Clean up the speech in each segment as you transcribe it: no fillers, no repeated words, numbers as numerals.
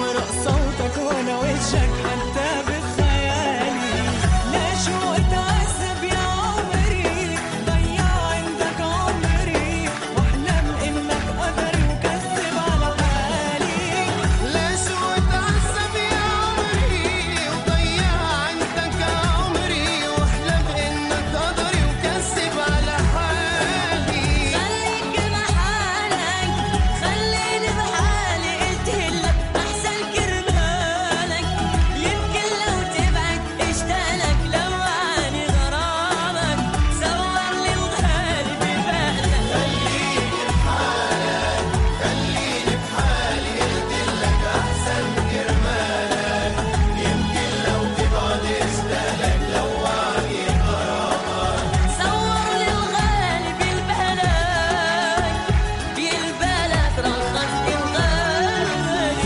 بقرأ صوتك وانا وجهك حتى بخيالي. ليش واتعذب يا عمري، ضيع عندك عمري، واحلم انك قدري وكذب على حالي. ليش واتعذب يا عمري وضيع عندك عمري، واحلم انك قدري وكذب على حالي. خليك بحالك خليني بحالي، قلتلك احسن كرمالك، يمكن لو تبعد اشتاقلك، لوعني غرامك، صورلي الغالي ببالك. خليني بحالك خليني بحالي، قلتلك احسن كرمالك، يمكن لو تبعد اشتاقلك، لوعني غرامك. صورلي الغالي ببالك، ببالك رخصت الغالي.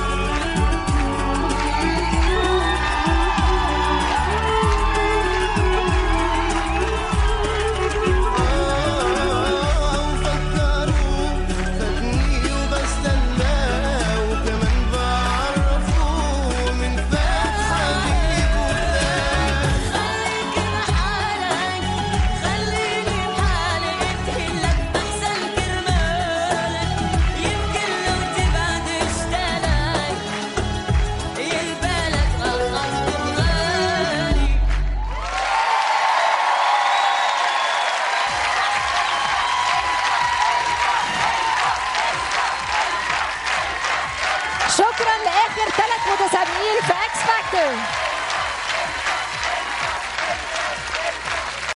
وفكروا فاتني وبستنى، وكمان بعرفوا من فات حبيب وفات. خليك بحالك خليني بحالي، قلتلك احسن كرمالك، يمكن لو تبعد اشتاقلك، يبالك رخصت الغالي. شكرا لاخر 3 متسابقين في اكس فاكتور.